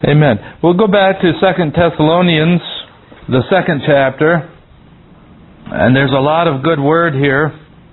Amen. We'll go back to 2 Thessalonians, the 2nd chapter. And there's a lot of good word here.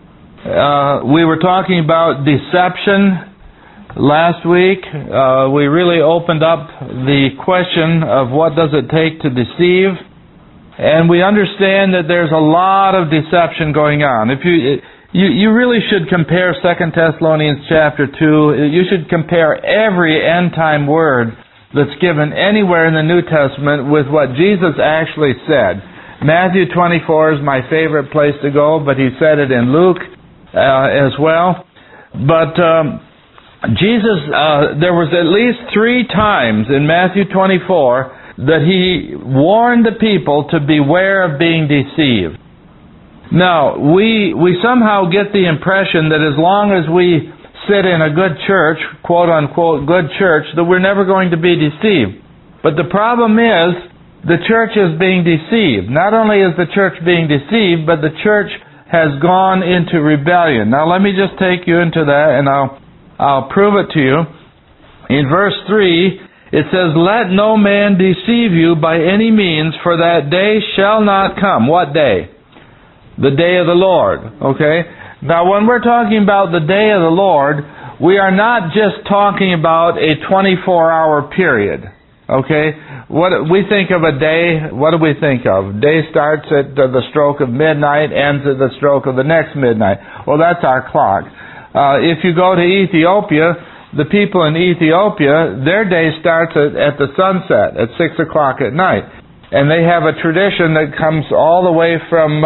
We were talking about deception last week. We really opened up the question of what does it take to deceive. And we understand that there's a lot of deception going on. If you really should compare 2 Thessalonians chapter 2. You should compare every end-time word that's given anywhere in the New Testament with what Jesus actually said. Matthew 24 is my favorite place to go, but he said it in Luke as well. But Jesus, there was at least 3 times in Matthew 24 that he warned the people to beware of being deceived. Now, we somehow get the impression that as long as we sit in a good church, quote-unquote good church, that we're never going to be deceived. But the problem is, the church is being deceived. Not only is the church being deceived, but the church has gone into rebellion. Now let me just take you into that, and I'll prove it to you. In verse 3, it says, "Let no man deceive you by any means, for that day shall not come." What day? The day of the Lord. Okay? Now when we're talking about the day of the Lord, we are not just talking about a 24-hour period. Okay? What we think of a day, what do we think of? Day starts at the stroke of midnight, ends at the stroke of the next midnight. Well, that's our clock. If you go to Ethiopia, the people in Ethiopia, their day starts at the sunset, at 6 o'clock at night. And they have a tradition that comes all the way from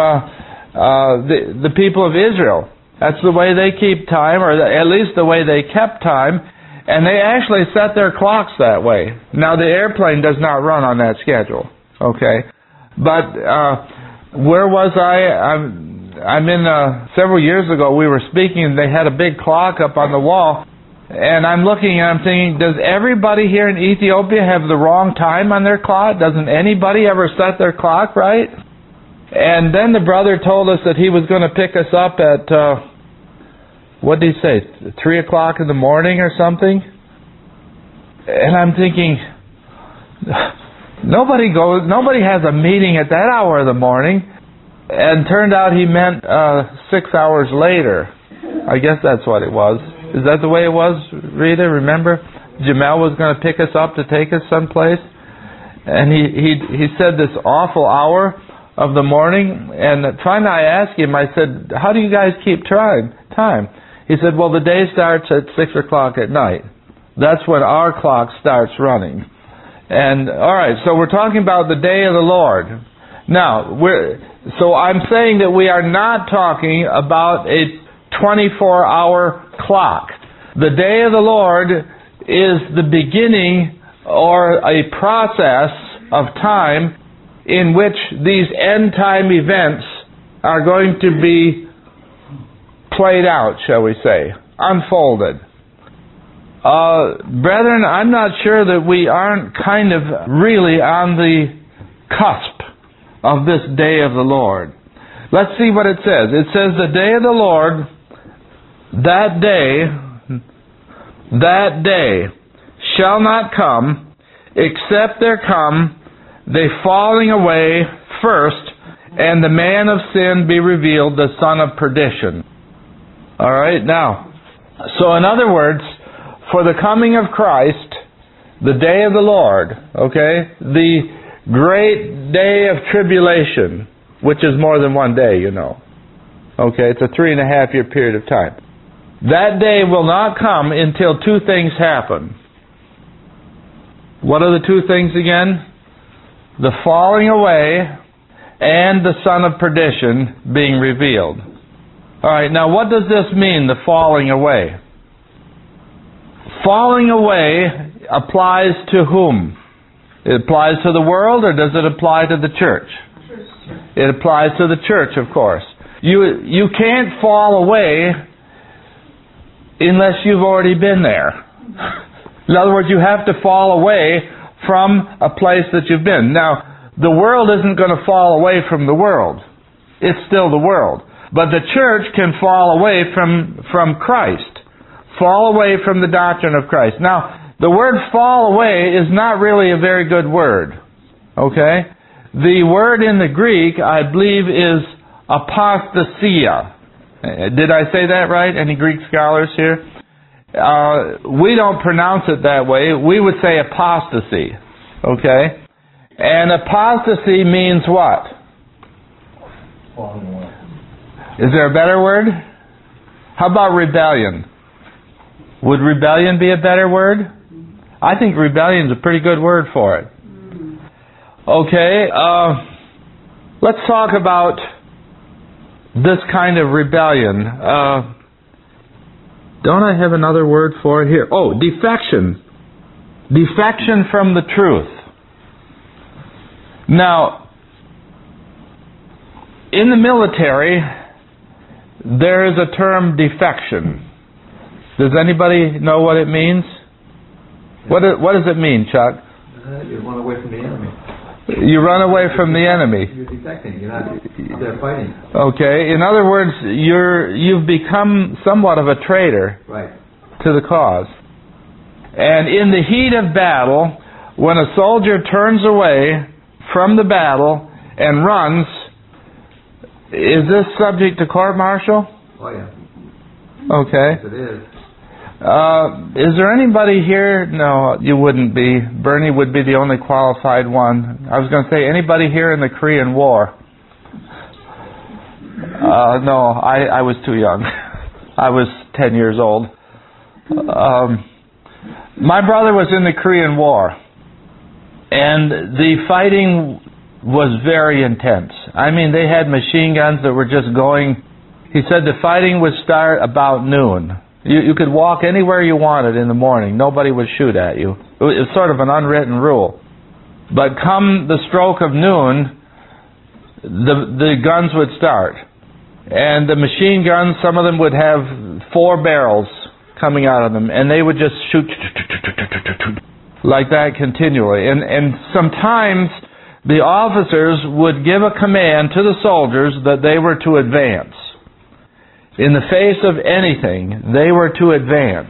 the people of Israel. That's the way they keep time, or at least the way they kept time. And they actually set their clocks that way. Now, the airplane does not run on that schedule. Okay? But where was I? I'm in, several years ago, we were speaking, and they had a big clock up on the wall. And I'm looking and I'm thinking, does everybody here in Ethiopia have the wrong time on their clock? Doesn't anybody ever set their clock right? And then the brother told us that he was going to pick us up at, what did he say, 3 o'clock in the morning or something? And I'm thinking, nobody has a meeting at that hour of the morning. And turned out he meant 6 hours later. I guess that's what it was. Is that the way it was, Rita? Remember? Jamel was going to pick us up to take us someplace. And he said this awful hour of the morning. And finally I asked him, I said, how do you guys keep time? He said, well, the day starts at 6 o'clock at night. That's when our clock starts running. And, all right, so we're talking about the day of the Lord. Now, so I'm saying that we are not talking about a 24-hour clock. The day of the Lord is the beginning or a process of time in which these end-time events are going to be played out, shall we say, unfolded. Brethren, I'm not sure that we aren't kind of really on the cusp of this day of the Lord. Let's see what it says. It says, the day of the Lord, that day shall not come, except there come the falling away first, and the man of sin be revealed, the son of perdition. All right, now, so in other words, for the coming of Christ, the day of the Lord, okay, the great day of tribulation, which is more than one day, you know. Okay, it's a 3.5-year period of time. That day will not come until 2 things happen. What are the 2 things again? The falling away and the son of perdition being revealed. All right, now what does this mean, the falling away? Falling away applies to whom? It applies to the world, or does it apply to the church? It applies to the church, of course. You can't fall away unless you've already been there. In other words, you have to fall away from a place that you've been. Now, the world isn't going to fall away from the world. It's still the world. But the church can fall away from Christ. Fall away from the doctrine of Christ. Now, The word fall away is not really a very good word. Okay? The word in the Greek, I believe, is apostasia. Did I say that right? Any Greek scholars here? We don't pronounce it that way. We would say apostasy. Okay? And apostasy means what? Falling away. Is there a better word? How about rebellion? Would rebellion be a better word? I think rebellion is a pretty good word for it. Okay, let's talk about this kind of rebellion. Don't I have another word for it here? Oh, defection. Defection from the truth. Now, in the military, there is a term defection. Does anybody know what it means? What does it mean, Chuck? You run away from the enemy. You run away from the enemy. You're defecting. You're not there fighting. Okay. In other words, you've become somewhat of a traitor to the cause. And in the heat of battle, when a soldier turns away from the battle and runs, is this subject to court-martial? Oh, yeah. Okay. Yes, it is. Is there anybody here? No, you wouldn't be. Bernie would be the only qualified one. I was going to say, anybody here in the Korean War? No, I was too young. I was 10 years old. My brother was in the Korean War, and the fighting was very intense. I mean, they had machine guns that were just going. He said the fighting would start about noon. You could walk anywhere you wanted in the morning. Nobody would shoot at you. It was sort of an unwritten rule. But come the stroke of noon, the guns would start. And the machine guns, some of them would have 4 barrels coming out of them. And they would just shoot like that continually. And sometimes the officers would give a command to the soldiers that they were to advance. In the face of anything, they were to advance.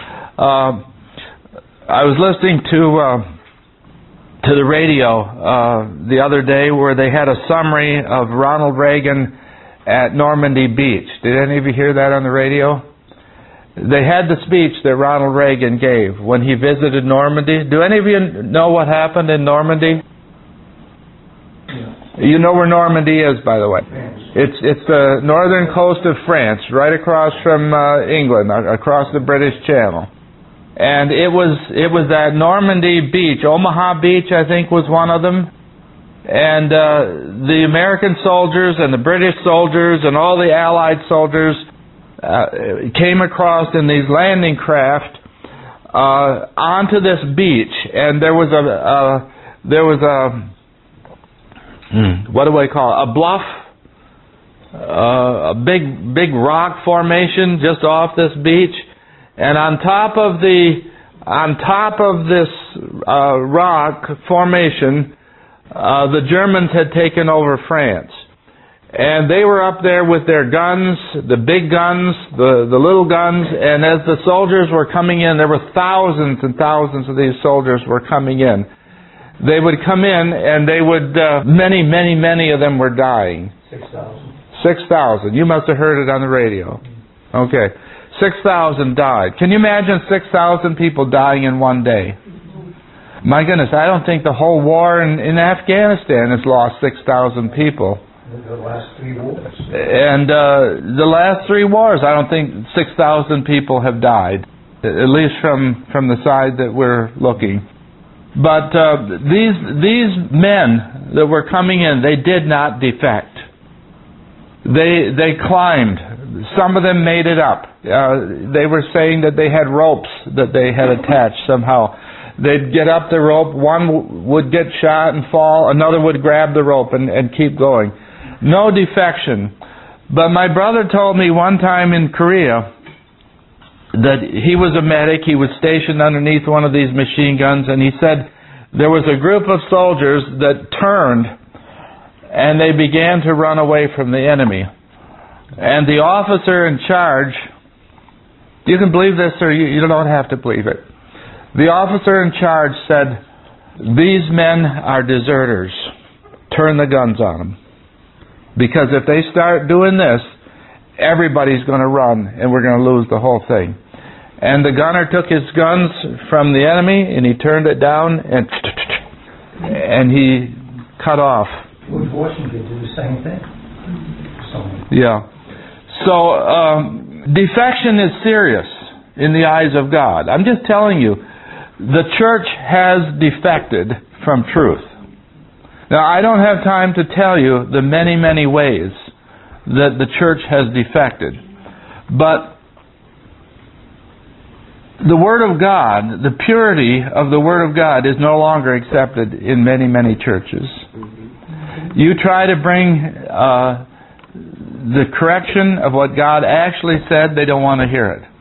I was listening to the radio the other day where they had a summary of Ronald Reagan at Normandy Beach. Did any of you hear that on the radio? They had the speech that Ronald Reagan gave when he visited Normandy. Do any of you know what happened in Normandy? You know where Normandy is, by the way. It's the northern coast of France, right across from England, across the British Channel. And it was that Normandy beach. Omaha Beach, I think, was one of them. And the American soldiers and the British soldiers and all the Allied soldiers came across in these landing craft onto this beach. And there was a what do I call it? A bluff, a big rock formation just off this beach, and on top of this rock formation, the Germans had taken over France, and they were up there with their guns, the big guns, the little guns, and as the soldiers were coming in, there were thousands and thousands of these soldiers were coming in. They would come in, and they would, many of them were dying. 6,000. 6,000. You must have heard it on the radio. Okay. 6,000 died. Can you imagine 6,000 people dying in one day? My goodness, I don't think the whole war in Afghanistan has lost 6,000 people. The last 3 wars. And the last 3 wars, I don't think 6,000 people have died, at least from the side that we're looking. But these men that were coming in, they did not defect. They climbed. Some of them made it up. They were saying that they had ropes that they had attached somehow. They'd get up the rope, one would get shot and fall, another would grab the rope and keep going. No defection. But my brother told me one time in Korea that he was a medic, he was stationed underneath one of these machine guns, and he said there was a group of soldiers that turned and they began to run away from the enemy. And the officer in charge, you can believe this or you don't have to believe it, The officer in charge said, "These men are deserters. Turn the guns on them. Because if they start doing this, everybody's going to run and we're going to lose the whole thing." And the gunner took his guns from the enemy and he turned it down and he cut off. George Washington did the same thing. Yeah. So, defection is serious in the eyes of God. I'm just telling you, the church has defected from truth. Now, I don't have time to tell you the many, many ways that the church has defected. But the Word of God, the purity of the Word of God is no longer accepted in many, many churches. You try to bring the correction of what God actually said, they don't want to hear it.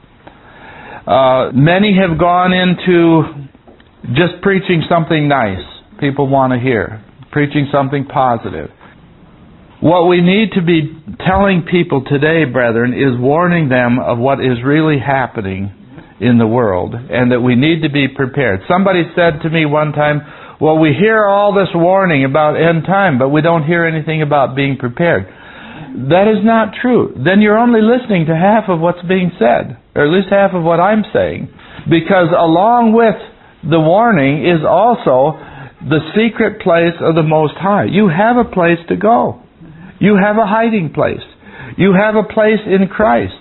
Many have gone into just preaching something nice people want to hear, preaching something positive. What we need to be telling people today, brethren, is warning them of what is really happening in the world, and that we need to be prepared. Somebody said to me one time, "Well, we hear all this warning about end time, but we don't hear anything about being prepared." That is not true. Then you're only listening to half of what's being said, or at least half of what I'm saying. Because along with the warning is also the secret place of the Most High. You have a place to go. You have a hiding place. You have a place in Christ.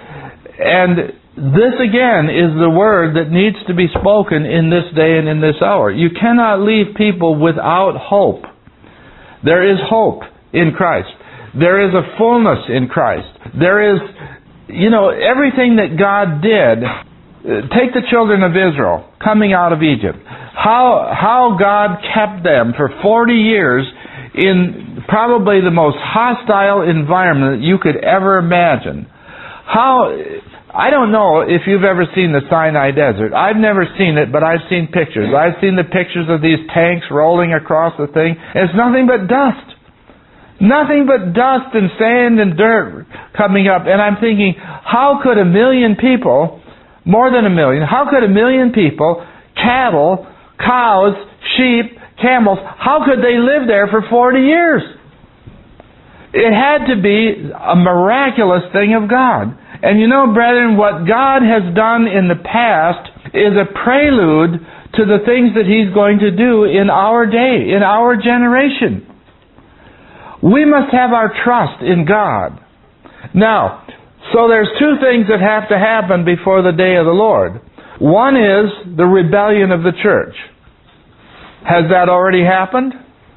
And this again is the word that needs to be spoken in this day and in this hour. You cannot leave people without hope. There is hope in Christ. There is a fullness in Christ. There is, everything that God did. Take the children of Israel coming out of Egypt. How God kept them for 40 years in probably the most hostile environment that you could ever imagine. I don't know if you've ever seen the Sinai Desert. I've never seen it, but I've seen pictures. I've seen the pictures of these tanks rolling across the thing. It's nothing but dust. Nothing but dust and sand and dirt coming up. And I'm thinking, how could a million people, more than a million, how could a million people, cattle, cows, sheep, camels, how could they live there for 40 years? It had to be a miraculous thing of God. And brethren, what God has done in the past is a prelude to the things that He's going to do in our day, in our generation. We must have our trust in God. Now, so there's two things that have to happen before the day of the Lord. One is the rebellion of the church. Has that already happened?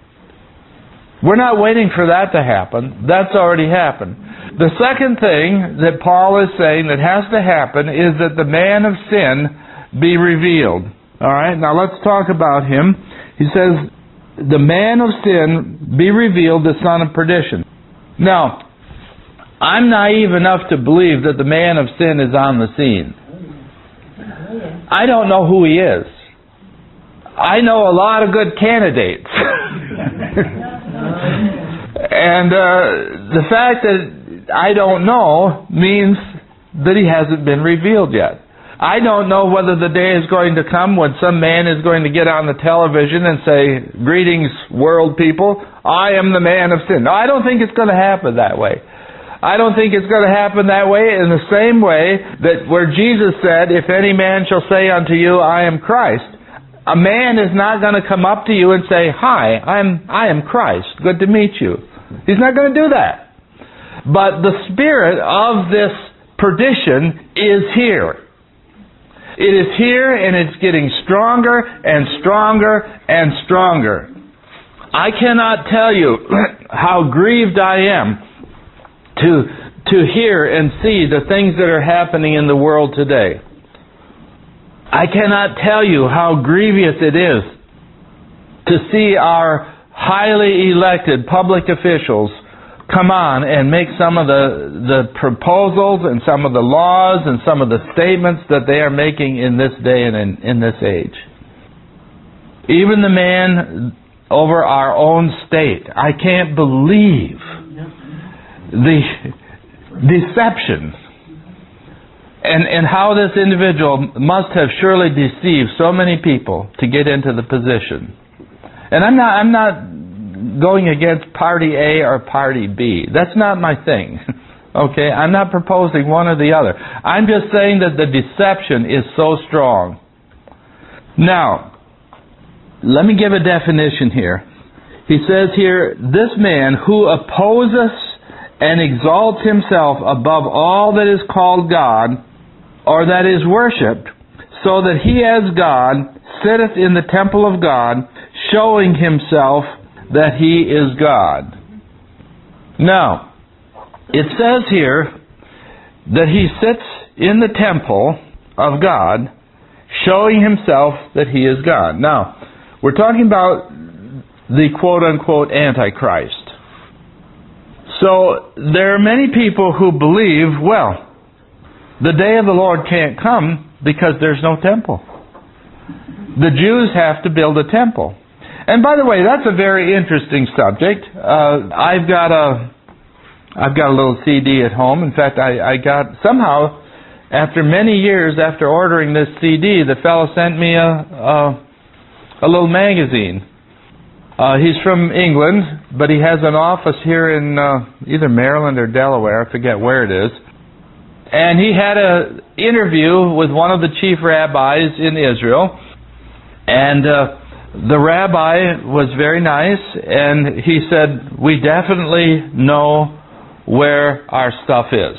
We're not waiting for that to happen. That's already happened. The second thing that Paul is saying that has to happen is that the man of sin be revealed. Alright, now let's talk about him. He says, the man of sin be revealed, the son of perdition. Now, I'm naive enough to believe that the man of sin is on the scene. I don't know who he is. I know a lot of good candidates. And the fact that I don't know means that he hasn't been revealed yet. I don't know whether the day is going to come when some man is going to get on the television and say, "Greetings, world people, I am the man of sin." No, I don't think it's going to happen that way. I don't think it's going to happen that way in the same way that where Jesus said, "If any man shall say unto you, I am Christ," a man is not going to come up to you and say, "Hi, I am Christ. Good to meet you." He's not going to do that. But the spirit of this perdition is here. It is here, and it's getting stronger and stronger and stronger. I cannot tell you how grieved I am to hear and see the things that are happening in the world today. I cannot tell you how grievous it is to see our highly elected public officials come on and make some of the proposals and some of the laws and some of the statements that they are making in this day and in this age. Even the man over our own state. I can't believe the deception And how this individual must have surely deceived so many people to get into the position. And I'm not going against party A or party B. That's not my thing. Okay? I'm not proposing one or the other. I'm just saying that the deception is so strong. Now, let me give a definition here. He says here, this man who opposes and exalts himself above all that is called God, or that is worshipped, so that he as God sitteth in the temple of God, showing himself that he is God. Now, it says here that he sits in the temple of God, showing himself that he is God. Now, we're talking about the quote-unquote Antichrist. So, there are many people who believe, well, the day of the Lord can't come because there's no temple. The Jews have to build a temple. And by the way, that's a very interesting subject. I've got a little CD at home. In fact, I got somehow, after many years after ordering this CD, the fellow sent me a little magazine. He's from England, but he has an office here in either Maryland or Delaware. I forget where it is. And he had an interview with one of the chief rabbis in Israel. And the rabbi was very nice. And he said, we definitely know where our stuff is.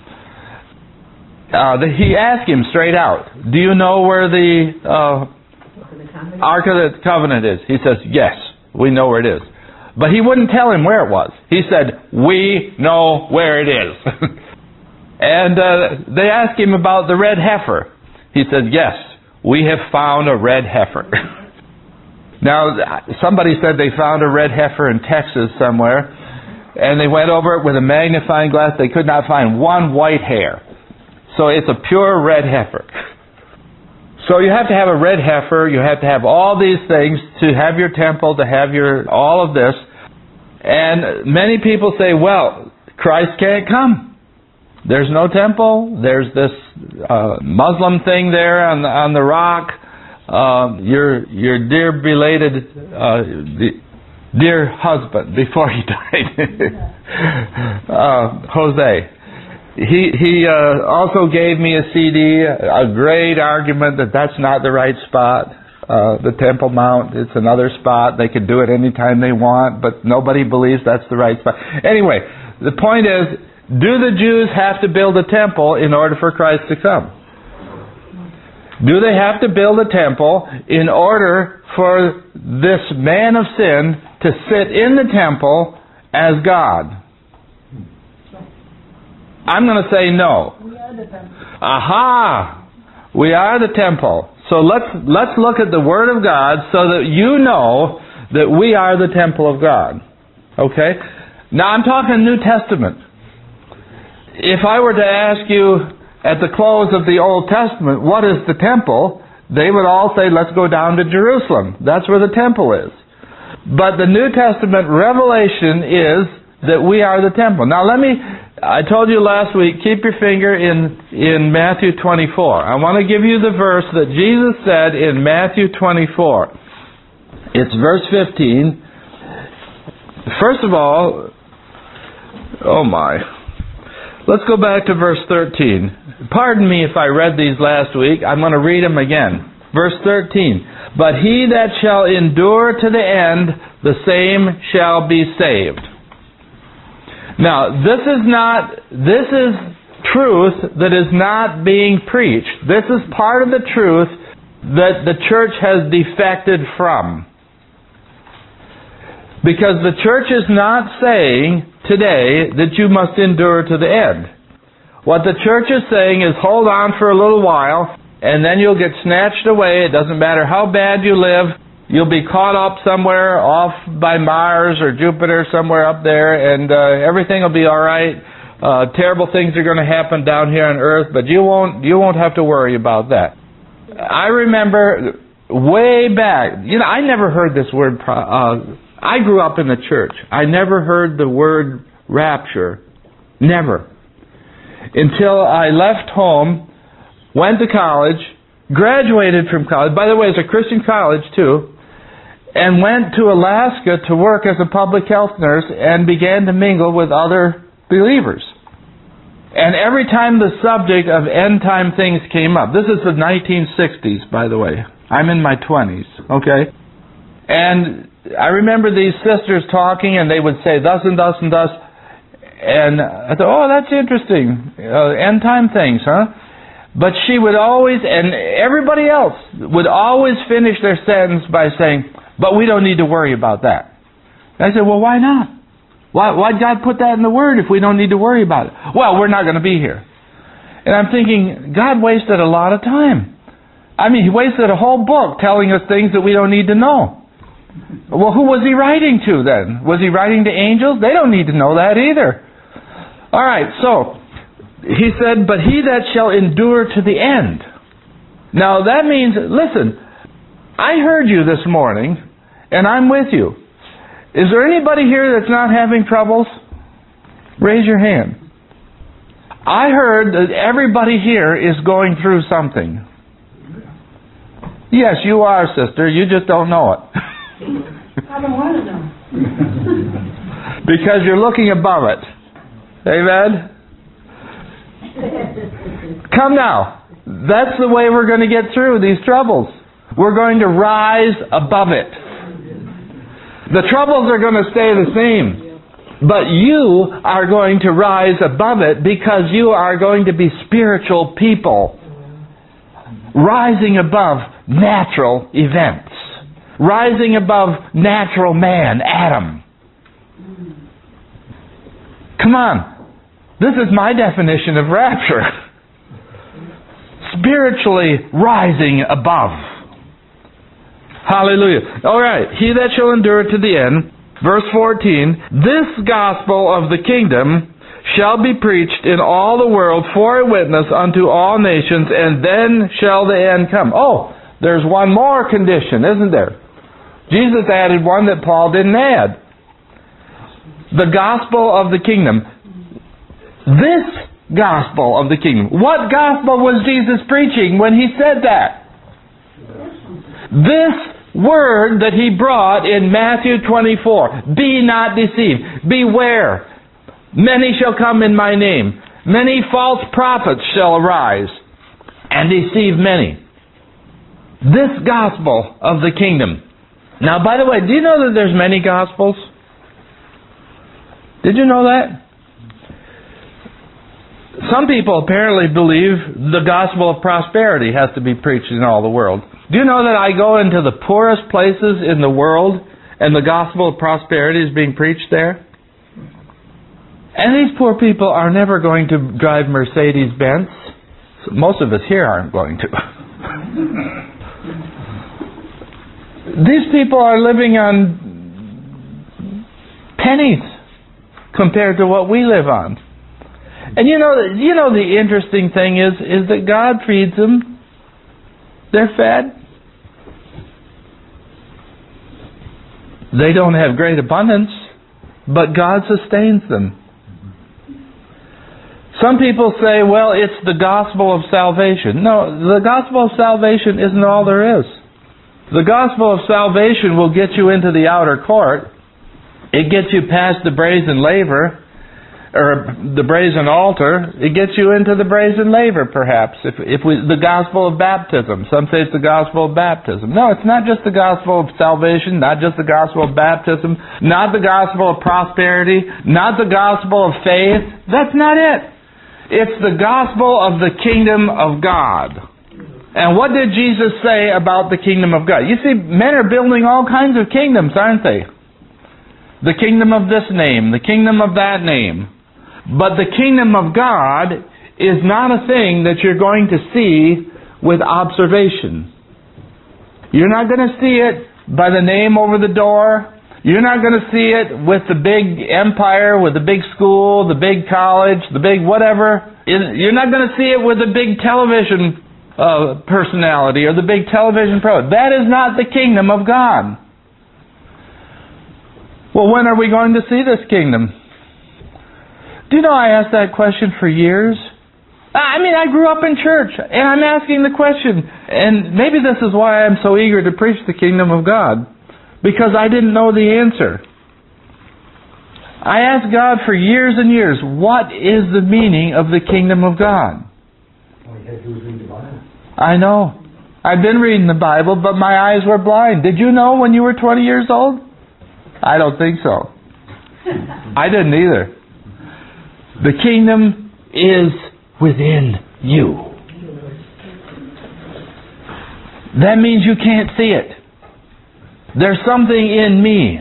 He asked him straight out, do you know where the Ark of the Covenant is? He says, yes, we know where it is. But he wouldn't tell him where it was. He said, we know where it is. And they asked him about the red heifer. He said, yes, we have found a red heifer. Now, somebody said they found a red heifer in Texas somewhere, and they went over it with a magnifying glass. They could not find one white hair. So it's a pure red heifer. So you have to have a red heifer, you have to have all these things to have your temple, to have all of this. And many people say, well, Christ can't come. There's no temple. There's this Muslim thing there on the rock. Your dear belated dear husband before he died, Jose. He also gave me a CD, a great argument that that's not the right spot. The Temple Mount, it's another spot. They could do it anytime they want, but nobody believes that's the right spot. Anyway, the point is, do the Jews have to build a temple in order for Christ to come? Do they have to build a temple in order for this man of sin to sit in the temple as God? I'm going to say no. We are the temple. Aha! We are the temple. So let's look at the Word of God so that you know that we are the temple of God. Okay? Now I'm talking New Testament. If I were to ask you at the close of the Old Testament, what is the temple? They would all say, let's go down to Jerusalem. That's where the temple is. But the New Testament revelation is that we are the temple. Now I told you last week, keep your finger in Matthew 24. I want to give you the verse that Jesus said in Matthew 24. It's verse 15. First of all, oh my. Let's go back to verse 13. Pardon me if I read these last week. I'm going to read them again. Verse 13. But he that shall endure to the end, the same shall be saved. Now, this is truth that is not being preached. This is part of the truth that the church has defected from. Because the church is not saying today that you must endure to the end. What the church is saying is hold on for a little while and then you'll get snatched away. It doesn't matter how bad you live. You'll be caught up somewhere off by Mars or Jupiter, somewhere up there, and everything will be all right. Terrible things are going to happen down here on earth, but you won't have to worry about that. I remember way back, I never heard this word. I grew up in the church. I never heard the word rapture. Never. Until I left home went to college, graduated from college, by the way, it's a Christian college too, and went to Alaska to work as a public health nurse and began to mingle with other believers. And every time the subject of end time things came up, this is the 1960s, by the way. I'm in my 20s, okay? And I remember these sisters talking, and they would say thus and thus and thus. And I thought, oh, that's interesting. End time things, huh? But she would always, and everybody else would always finish their sentence by saying, but we don't need to worry about that. And I said, well, why not? Why'd God put that in the Word if we don't need to worry about it? Well, we're not going to be here. And I'm thinking, God wasted a lot of time. I mean, He wasted a whole book telling us things that we don't need to know. Well, who was He writing to then? Was He writing to angels? They don't need to know that either. All right, so He said, but he that shall endure to the end. Now that means, listen, I heard you this morning, and I'm with you. Is there anybody here that's not having troubles? Raise your hand. I heard that everybody here is going through something. Yes, you are, sister. You just don't know it. I don't want to know. Because you're looking above it. Amen? Come now. That's the way we're going to get through these troubles. We're going to rise above it. The troubles are going to stay the same. But you are going to rise above it because you are going to be spiritual people. Rising above natural events. Rising above natural man, Adam. Come on. This is my definition of rapture. Spiritually rising above. Hallelujah. All right. He that shall endure to the end. Verse 14. This gospel of the kingdom shall be preached in all the world for a witness unto all nations, and then shall the end come. Oh, there's one more condition, isn't there? Jesus added one that Paul didn't add. The gospel of the kingdom. This gospel of the kingdom. What gospel was Jesus preaching when He said that? This word that He brought in Matthew 24. Be not deceived. Beware. Many shall come in my name. Many false prophets shall arise and deceive many. This gospel of the kingdom. Now, by the way, do you know that there's many gospels? Did you know that? Some people apparently believe the gospel of prosperity has to be preached in all the world. Do you know that I go into the poorest places in the world and the gospel of prosperity is being preached there? And these poor people are never going to drive Mercedes-Benz. Most of us here aren't going to. These people are living on pennies compared to what we live on. And you know the interesting thing is that God feeds them. They're fed. They don't have great abundance, but God sustains them. Some people say, well, it's the gospel of salvation. No, the gospel of salvation isn't all there is. The gospel of salvation will get you into the outer court. It gets you past the brazen laver, or the brazen altar. It gets you into the brazen laver, perhaps. The gospel of baptism. Some say it's the gospel of baptism. No, it's not just the gospel of salvation, not just the gospel of baptism, not the gospel of prosperity, not the gospel of faith. That's not it. It's the gospel of the kingdom of God. And what did Jesus say about the kingdom of God? You see, men are building all kinds of kingdoms, aren't they? The kingdom of this name, the kingdom of that name. But the kingdom of God is not a thing that you're going to see with observation. You're not going to see it by the name over the door. You're not going to see it with the big empire, with the big school, the big college, the big whatever. You're not going to see it with the big television personality or the big television pro. That is not the kingdom of God. Well, when are we going to see this kingdom? Do you know I asked that question for years? I mean, I grew up in church, and I'm asking the question, and maybe this is why I'm so eager to preach the kingdom of God, because I didn't know the answer. I asked God for years and years, what is the meaning of the kingdom of God? All you had to do was read the Bible. I know. I've been reading the Bible, but my eyes were blind. Did you know when you were 20 years old? I don't think so. I didn't either. The kingdom is within you. That means you can't see it. There's something in me.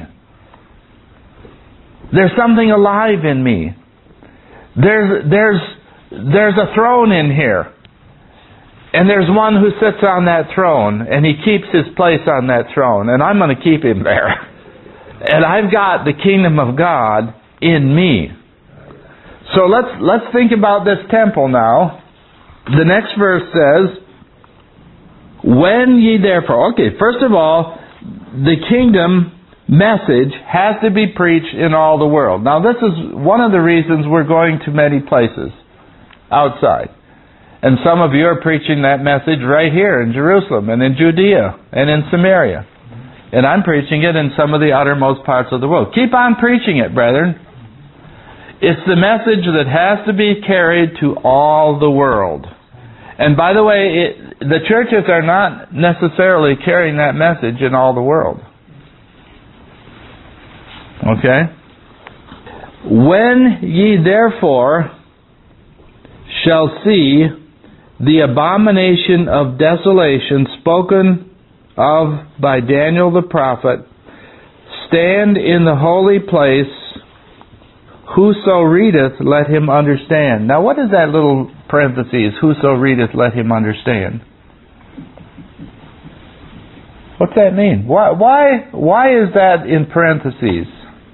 There's something alive in me. There's a throne in here. And there's one who sits on that throne, and he keeps his place on that throne, and I'm going to keep him there. And I've got the kingdom of God in me. So let's think about this temple now. The next verse says, when ye therefore... Okay, first of all, the kingdom message has to be preached in all the world. Now this is one of the reasons we're going to many places outside. And some of you are preaching that message right here in Jerusalem and in Judea and in Samaria. And I'm preaching it in some of the uttermost parts of the world. Keep on preaching it, brethren. It's the message that has to be carried to all the world. And by the way, the churches are not necessarily carrying that message in all the world. Okay? When ye therefore shall see the abomination of desolation spoken of by Daniel the prophet stand in the holy place, whoso readeth, let him understand. Now what is that little parenthesis, whoso readeth, let him understand? What's that mean? Why is that in parentheses?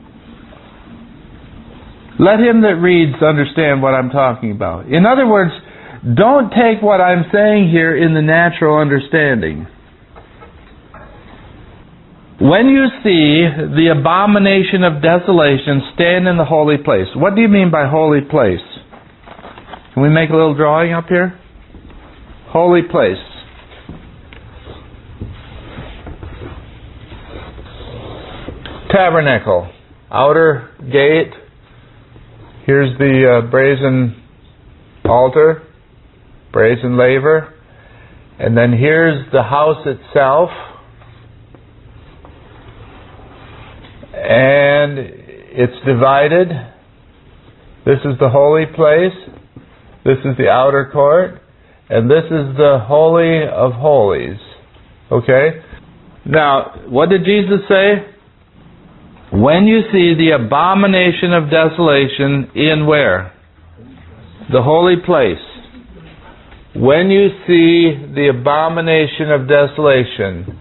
Let him that reads understand what I'm talking about. In other words, don't take what I'm saying here in the natural understanding. When you see the abomination of desolation stand in the holy place. What do you mean by holy place? Can we make a little drawing up here? Holy place. Tabernacle. Outer gate. Here's the brazen altar. Brazen laver. And then here's the house itself. And it's divided. This is the holy place. This is the outer court. And this is the Holy of Holies. Okay? Now, what did Jesus say? When you see the abomination of desolation in where? The holy place. When you see the abomination of desolation.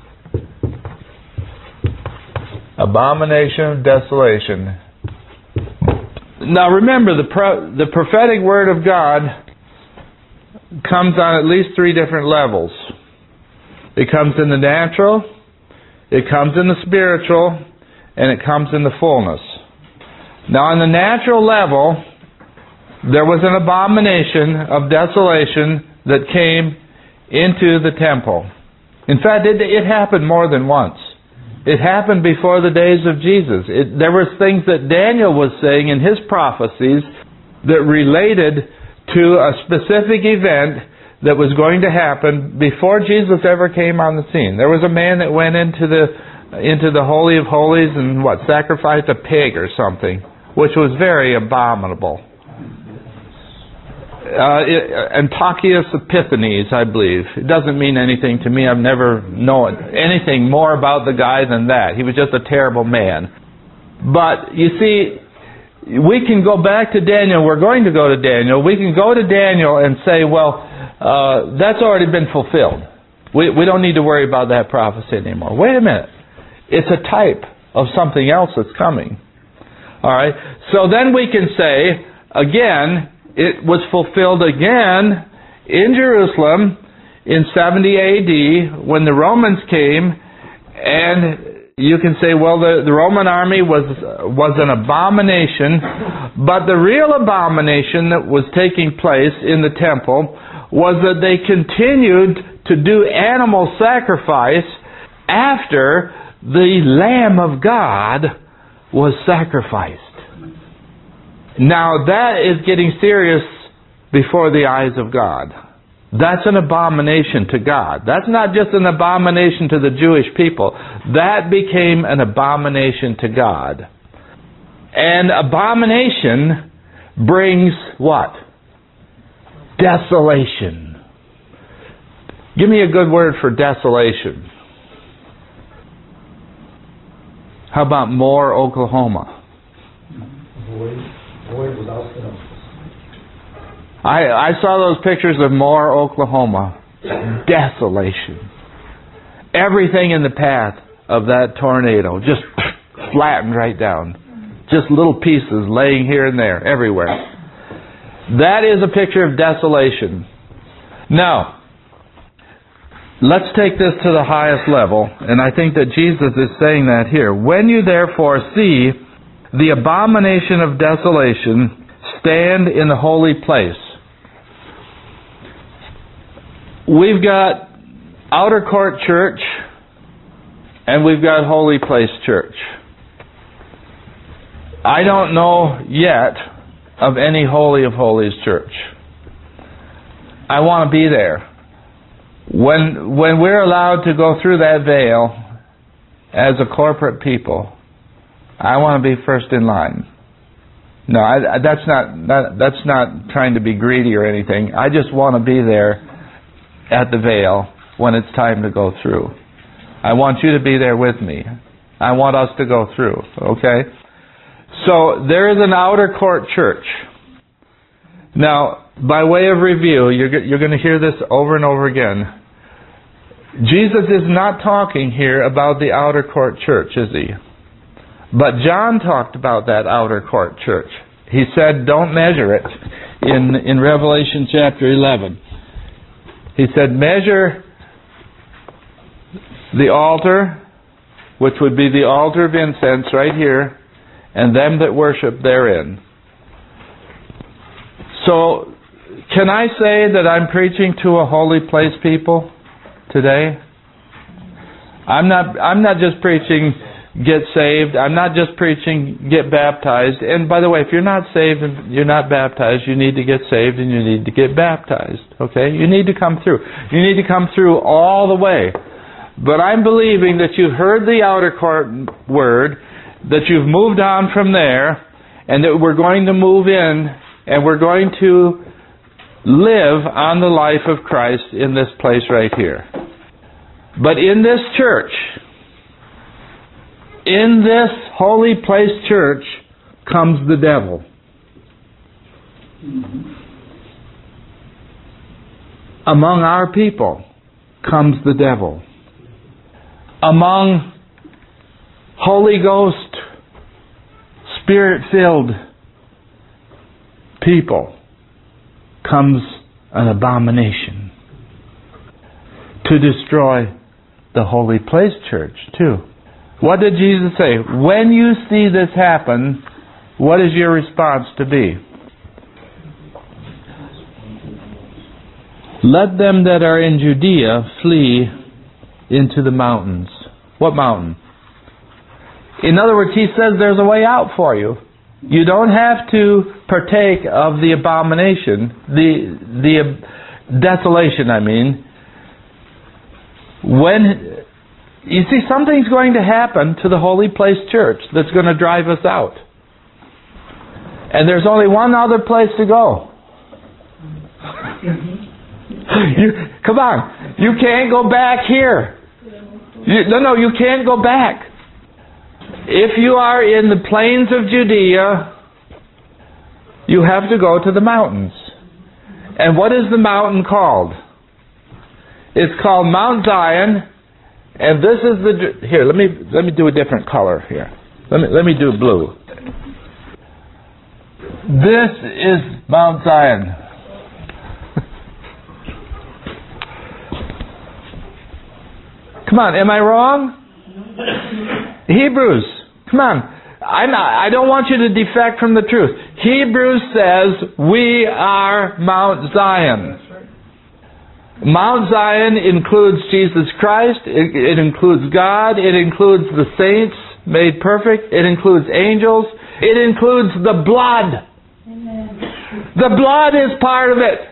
Abomination of desolation. Now remember, the prophetic word of God comes on at least 3 different levels. It comes in the natural, it comes in the spiritual, and it comes in the fullness. Now on the natural level, there was an abomination of desolation that came into the temple. In fact, it happened more than once. It happened before the days of Jesus. There were things that Daniel was saying in his prophecies that related to a specific event that was going to happen before Jesus ever came on the scene. There was a man that went into the Holy of Holies and sacrificed a pig or something, which was very abominable. Antiochus Epiphanes, I believe. It doesn't mean anything to me. I've never known anything more about the guy than that. He was just a terrible man. But you see, we can go back to Daniel. We're going to go to Daniel. We can go to Daniel and say, well, that's already been fulfilled. We don't need to worry about that prophecy anymore. Wait a minute. It's a type of something else that's coming. All right. So then we can say, again, it was fulfilled again in Jerusalem in 70 AD when the Romans came, and you can say, well, the Roman army was an abomination But the real abomination that was taking place in the temple was that they continued to do animal sacrifice after the Lamb of God was sacrificed. Now that is getting serious before the eyes of God. That's an abomination to God. That's not just an abomination to the Jewish people. That became an abomination to God. And abomination brings what? Desolation. Give me a good word for desolation. How about Moore, Oklahoma? Void without substance. I saw those pictures of Moore, Oklahoma. Desolation. Everything in the path of that tornado just flattened right down. Just little pieces laying here and there, everywhere. That is a picture of desolation. Now, let's take this to the highest level, and I think that Jesus is saying that here. When you therefore see the abomination of desolation stand in the holy place. We've got outer court church and we've got holy place church. I don't know yet of any Holy of Holies church. I want to be there. When we're allowed to go through that veil as a corporate people, I want to be first in line. No, that's not trying to be greedy or anything. I just want to be there at the veil when it's time to go through. I want you to be there with me. I want us to go through, okay? So there is an outer court church. Now, by way of review, you're going to hear this over and over again. Jesus is not talking here about the outer court church, is he? But John talked about that outer court church. He said, don't measure it in Revelation chapter 11. He said, measure the altar, which would be the altar of incense right here, and them that worship therein. So, can I say that I'm preaching to a holy place people today? I'm not just preaching get saved. I'm not just preaching get baptized. And by the way, if you're not saved and you're not baptized, you need to get saved and you need to get baptized. Okay? You need to come through. You need to come through all the way. But I'm believing that you've heard the outer court word, that you've moved on from there, and that we're going to move in and we're going to live on the life of Christ in this place right here. But in this church, in this holy place church, comes the devil. Among our people comes the devil. Among Holy Ghost, Spirit-filled people comes an abomination to destroy the holy place church too. What did Jesus say? When you see this happen, what is your response to be? Let them that are in Judea flee into the mountains. What mountain? In other words, he says there's a way out for you. You don't have to partake of the abomination, the desolation, I mean. When you see, something's going to happen to the Holy Place Church that's going to drive us out. And there's only one other place to go. Come on. You can't go back here. You can't go back. If you are in the plains of Judea, you have to go to the mountains. And what is the mountain called? It's called Mount Zion. And this is the... Here, let me do a different color here. Let me do blue. This is Mount Zion. Come on, am I wrong? Hebrews, come on. I don't want you to defect from the truth. Hebrews says we are Mount Zion. Mount Zion includes Jesus Christ, it includes God, it includes the saints made perfect, it includes angels, it includes the blood. Amen. The blood is part of it.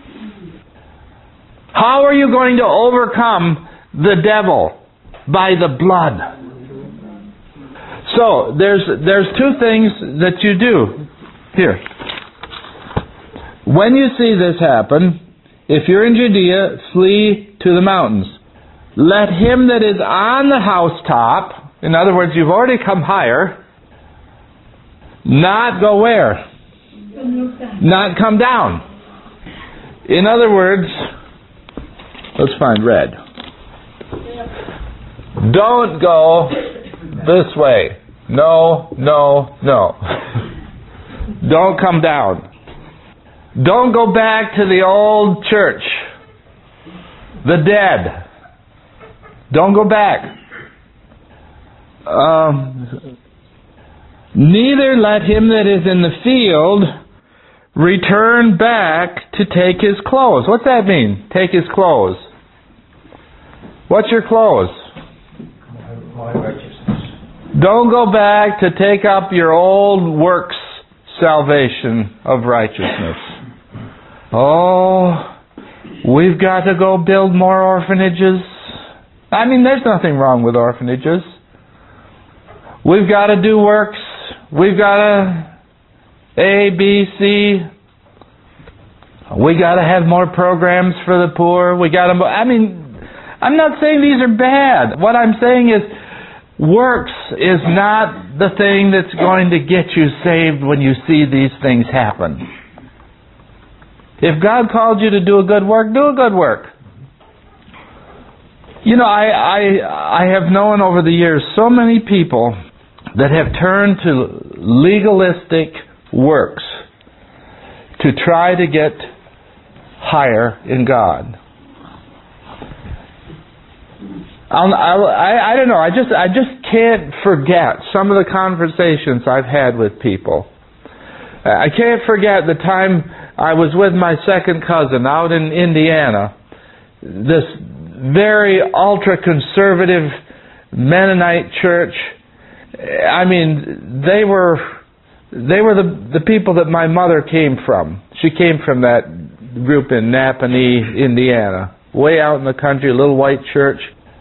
How are you going to overcome the devil? By the blood. So, there's two things that you do. Here. When you see this happen, if you're in Judea, flee to the mountains. Let him that is on the housetop, in other words, you've already come higher, not go where? Not come down. In other words, let's find red. Don't go this way. No, no, no. Don't come down. Don't go back to the old church. The dead. Don't go back. Neither let him that is in the field return back to take his clothes. What's that mean? Take his clothes. What's your clothes? My righteousness. Don't go back to take up your old works salvation of righteousness. Oh, we've got to go build more orphanages. I mean, there's nothing wrong with orphanages. We've got to do works. We've got to A, B, C. We got to have more programs for the poor. We got to. I mean, I'm not saying these are bad. What I'm saying is, works is not the thing that's going to get you saved when you see these things happen. If God called you to do a good work, do a good work. You know, I have known over the years so many people that have turned to legalistic works to try to get higher in God. I don't know. I just can't forget some of the conversations I've had with people. I can't forget the time I was with my second cousin out in Indiana. This very ultra-conservative Mennonite church. I mean, they were the people that my mother came from. She came from that group in Napanee, Indiana. Way out in the country, a little white church.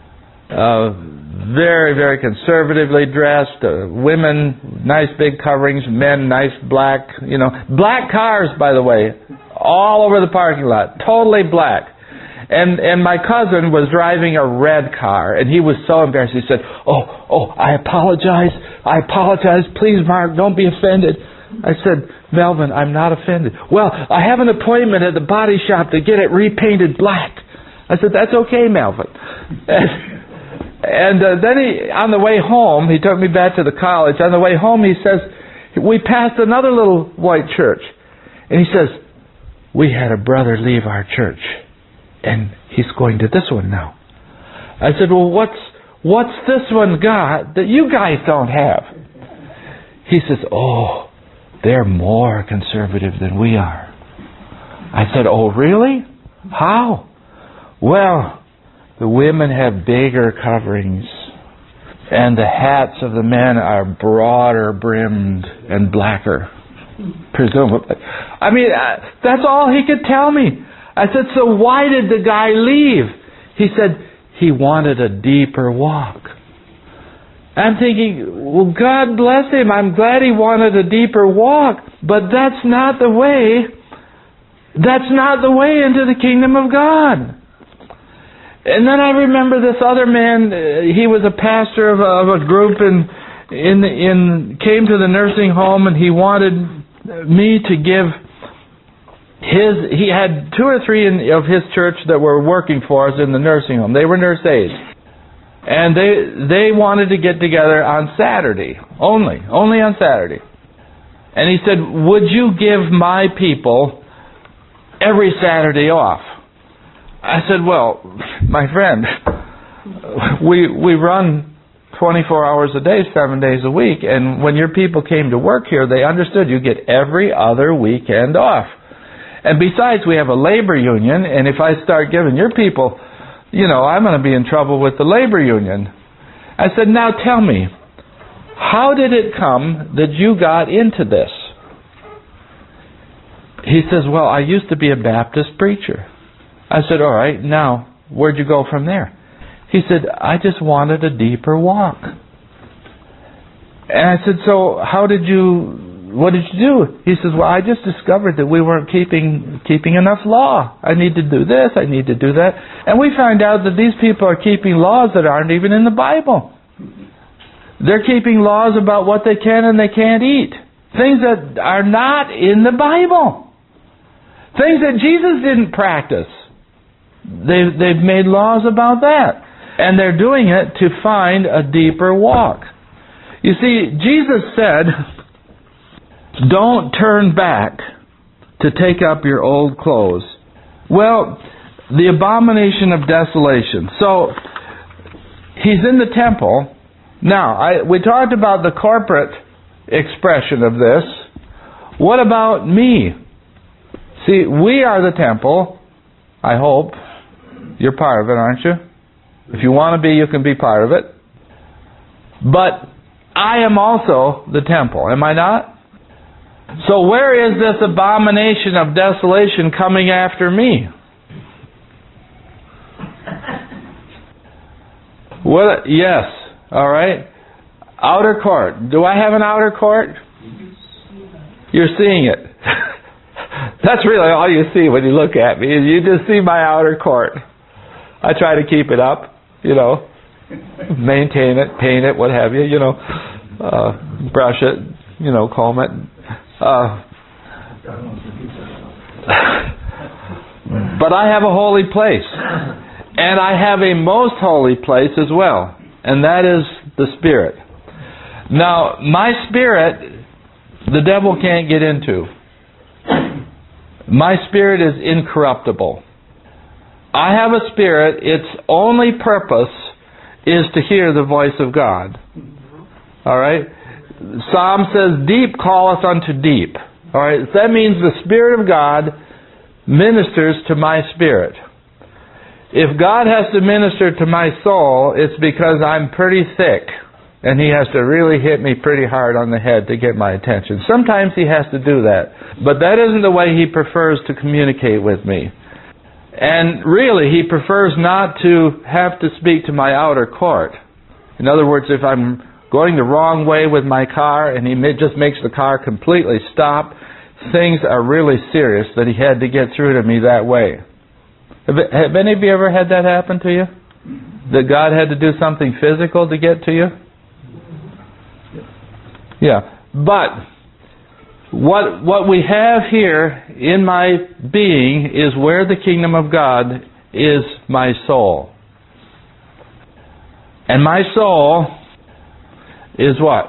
Very, very conservatively dressed. Women, nice big coverings. Men, nice black, black cars, by the way, all over the parking lot. Totally black. And my cousin was driving a red car, and he was so embarrassed. He said, Oh, I apologize. Please, Mark, don't be offended. I said, Melvin, I'm not offended. Well, I have an appointment at the body shop to get it repainted black. I said, that's okay, Melvin. And then on the way home, he took me back to the college. On the way home, he says, we passed another little white church. And he says, we had a brother leave our church, and he's going to this one now. I said, well, what's this one got that you guys don't have? He says, oh, they're more conservative than we are. I said, oh, really? How? Well, the women have bigger coverings, and the hats of the men are broader brimmed and blacker, presumably. I mean, that's all he could tell me. I said, so why did the guy leave? He said, he wanted a deeper walk. I'm thinking, well, God bless him. I'm glad he wanted a deeper walk, but that's not the way. That's not the way into the kingdom of God. And then I remember this other man. He was a pastor of a group and came to the nursing home, and he wanted me to give his. He had 2 or 3 of his church that were working for us in the nursing home. They were nurse aides, and they wanted to get together on Saturday only on Saturday. And he said, "Would you give my people every Saturday off?" I said, well, my friend, we run 24 hours a day, 7 days a week. And when your people came to work here, they understood you get every other weekend off. And besides, we have a labor union, and if I start giving your people, I'm going to be in trouble with the labor union. I said, now tell me, how did it come that you got into this? He says, well, I used to be a Baptist preacher. I said, all right, now, where'd you go from there? He said, I just wanted a deeper walk. And I said, so what did you do? He says, well, I just discovered that we weren't keeping enough law. I need to do this, I need to do that. And we find out that these people are keeping laws that aren't even in the Bible. They're keeping laws about what they can and they can't eat. Things that are not in the Bible. Things that Jesus didn't practice. They've made laws about that. And they're doing it to find a deeper walk. You see, Jesus said, don't turn back to take up your old clothes. Well, the abomination of desolation. So, he's in the temple. Now, we talked about the corporate expression of this. What about me? See, we are the temple. I hope. You're part of it, aren't you? If you want to be, you can be part of it. But I am also the temple, am I not? So where is this abomination of desolation coming after me? What? Yes. All right. Outer court. Do I have an outer court? You're seeing it. That's really all you see when you look at me. You just see my outer court. I try to keep it up, maintain it, paint it, what have you, brush it, comb it. But I have a holy place. And I have a most holy place as well. And that is the Spirit. Now, my spirit, the devil can't get into. My spirit is incorruptible. I have a spirit, its only purpose is to hear the voice of God. Alright? Psalm says, deep calleth unto deep. Alright? That means the Spirit of God ministers to my spirit. If God has to minister to my soul, it's because I'm pretty thick. And He has to really hit me pretty hard on the head to get my attention. Sometimes He has to do that. But that isn't the way He prefers to communicate with me. And really, He prefers not to have to speak to my outer court. In other words, if I'm going the wrong way with my car and He just makes the car completely stop, things are really serious that He had to get through to me that way. Have any of you ever had that happen to you? That God had to do something physical to get to you? Yeah. But what we have here in my being is where the kingdom of God is my soul. And my soul is what?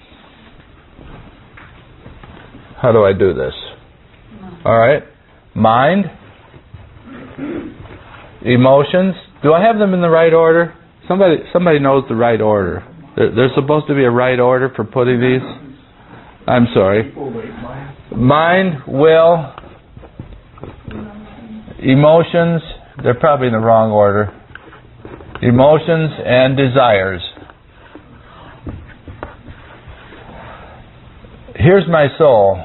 How do I do this? Alright. Mind. Emotions. Do I have them in the right order? Somebody knows the right order. There's supposed to be a right order for putting these. I'm sorry. Mind, will, emotions. They're probably in the wrong order. Emotions and desires. Here's my soul.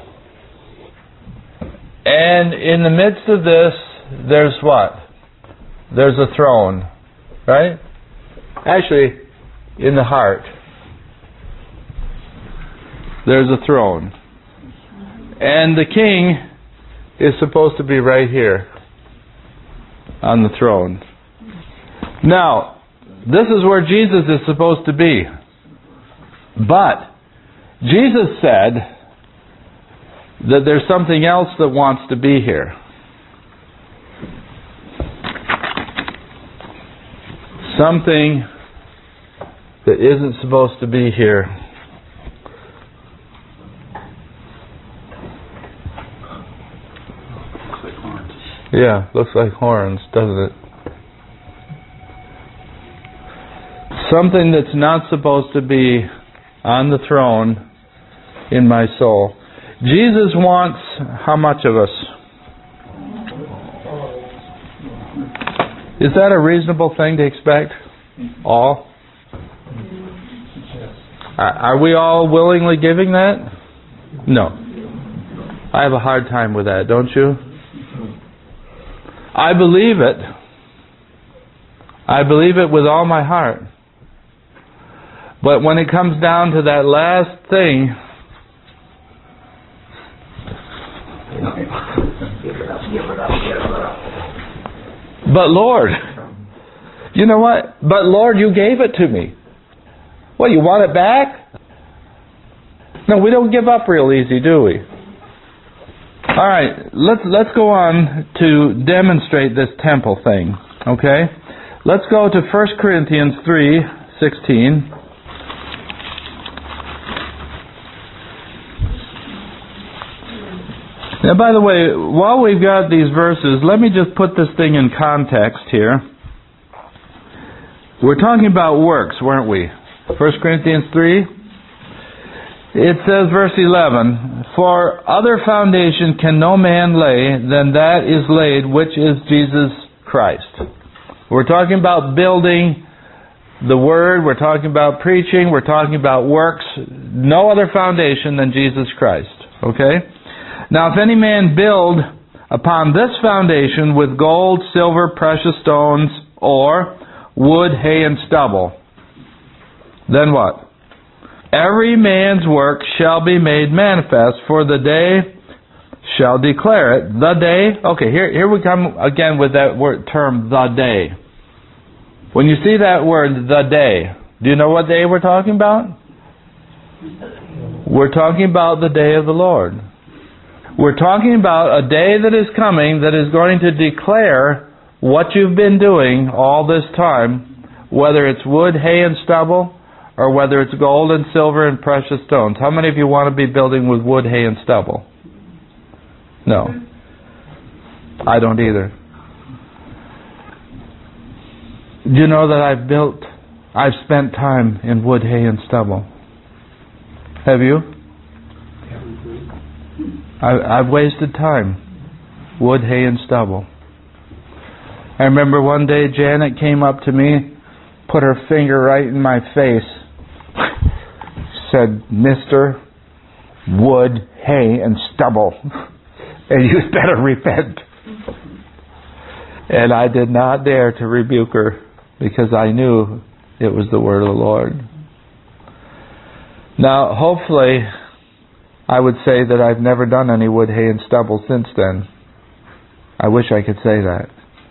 And in the midst of this, there's what? There's a throne. Right? Actually, in the heart. There's a throne. And the king is supposed to be right here on the throne. Now, this is where Jesus is supposed to be. But Jesus said that there's something else that wants to be here. Something that isn't supposed to be here. Yeah, looks like horns, doesn't it? Something that's not supposed to be on the throne in my soul. Jesus wants how much of us? Is that a reasonable thing to expect? All? Are we all willingly giving that? No. I have a hard time with that, don't you? I believe it. I believe it with all my heart. But when it comes down to that last thing, but Lord, you know what? But Lord, you gave it to me. What, you want it back? No, we don't give up real easy, do we? All right, let's go on to demonstrate this temple thing, okay? Let's go to 1 Corinthians 3:16. Now, by the way, while we've got these verses, let me just put this thing in context here. We're talking about works, weren't we? 1 Corinthians 3. It says, verse 11, "For other foundation can no man lay than that is laid, which is Jesus Christ." We're talking about building the Word, we're talking about preaching, we're talking about works. No other foundation than Jesus Christ. Okay? Now, if any man build upon this foundation with gold, silver, precious stones, or wood, hay, and stubble, then what? Every man's work shall be made manifest, for the day shall declare it. The day. Okay, here we come again with that word term, the day. When you see that word, the day, do you know what day we're talking about? We're talking about the day of the Lord. We're talking about a day that is coming that is going to declare what you've been doing all this time, whether it's wood, hay, and stubble, or whether it's gold and silver and precious stones. How many of you want to be building with wood, hay, and stubble? No. I don't either. Do you know that I've spent time in wood, hay, and stubble? Have you? I've wasted time. Wood, hay, and stubble. I remember one day Janet came up to me, put her finger right in my face, said, "Mr. Wood, hay, and stubble, and you better repent." And I did not dare to rebuke her because I knew it was the word of the Lord. Now, hopefully, I would say that I've never done any wood, hay, and stubble since then. I wish I could say that.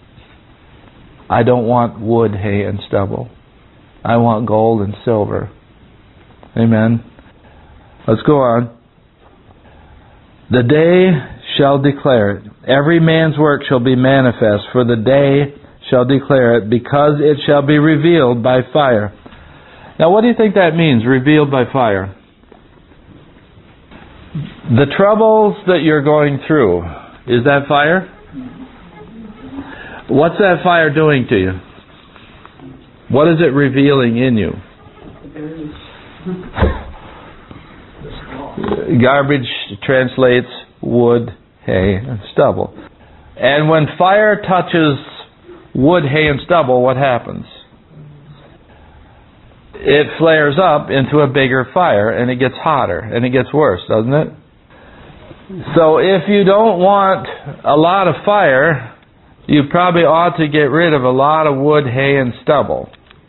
I don't want wood, hay, and stubble. I want gold and silver. Amen. Let's go on. The day shall declare it. Every man's work shall be manifest, for the day shall declare it, because it shall be revealed by fire. Now, what do you think that means, revealed by fire? The troubles that you're going through, is that fire? What's that fire doing to you? What is it revealing in you? Garbage translates wood, hay, and stubble. And when fire touches wood, hay, and stubble, what happens? It flares up into a bigger fire, and it gets hotter, and it gets worse, doesn't it? So if you don't want a lot of fire, you probably ought to get rid of a lot of wood, hay, and stubble.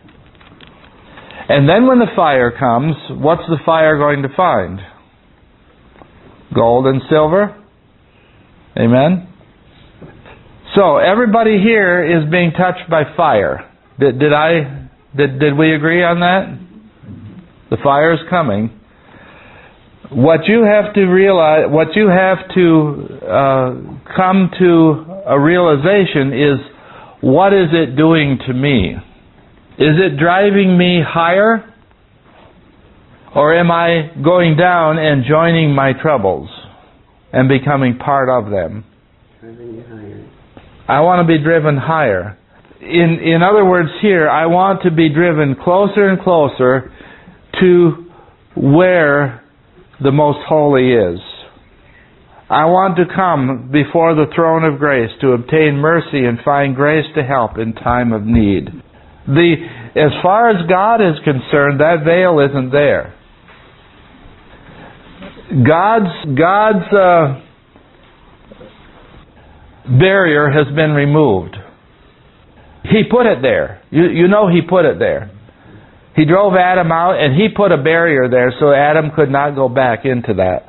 And then when the fire comes, what's the fire going to find? Gold and silver? Amen? So everybody here is being touched by fire. Did we agree on that? The fire is coming. What you have to realize, what you have to come to a realization is, what is it doing to me? Is it driving me higher? Or am I going down and joining my troubles and becoming part of them? Driving you higher. I want to be driven higher. in other words here, I want to be driven closer and closer to where the Most Holy is. I want to come before the throne of grace to obtain mercy and find grace to help in time of need. As far as God is concerned, that veil isn't there. God's barrier has been removed. He put it there. You know He put it there. He drove Adam out and He put a barrier there so Adam could not go back into that.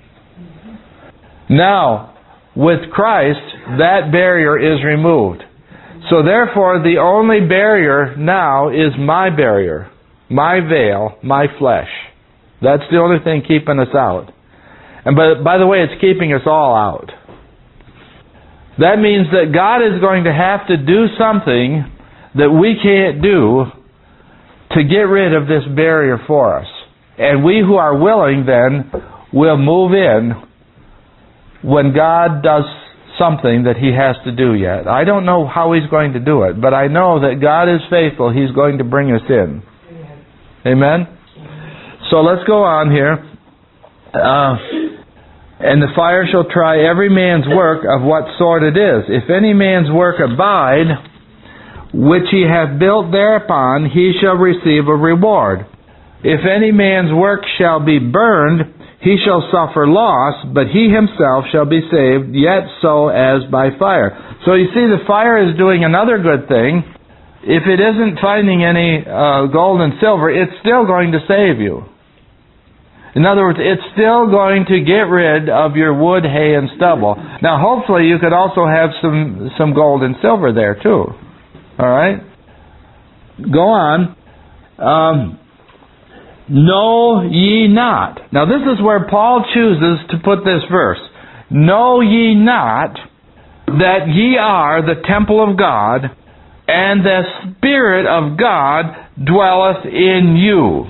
Now, with Christ, that barrier is removed. So therefore, the only barrier now is my barrier, my veil, my flesh. That's the only thing keeping us out. And by the way, it's keeping us all out. That means that God is going to have to do something that we can't do to get rid of this barrier for us. And we who are willing then will move in when God does something that He has to do yet. I don't know how He's going to do it, but I know that God is faithful. He's going to bring us in. Amen? So let's go on here. And the fire shall try every man's work of what sort it is. If any man's work abide, which he hath built thereupon, he shall receive a reward. If any man's work shall be burned, he shall suffer loss, but he himself shall be saved, yet so as by fire. So you see, the fire is doing another good thing. If it isn't finding any gold and silver, it's still going to save you. In other words, it's still going to get rid of your wood, hay, and stubble. Now, hopefully, you could also have some gold and silver there, too. All right? Go on. Know ye not. Now, this is where Paul chooses to put this verse. Know ye not that ye are the temple of God, and the Spirit of God dwelleth in you.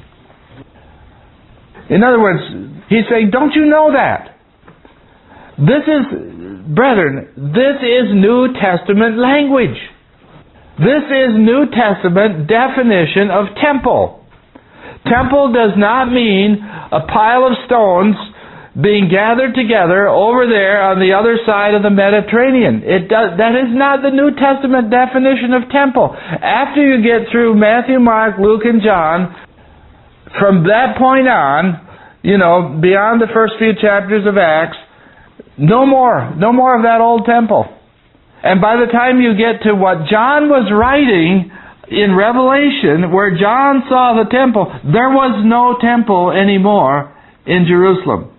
In other words, he's saying, don't you know that? This is, brethren, this is New Testament language. This is New Testament definition of temple. Temple does not mean a pile of stones being gathered together over there on the other side of the Mediterranean. That is not the New Testament definition of temple. After you get through Matthew, Mark, Luke, and John, from that point on, beyond the first few chapters of Acts, no more of that old temple. And by the time you get to what John was writing in Revelation, where John saw the temple, there was no temple anymore in Jerusalem.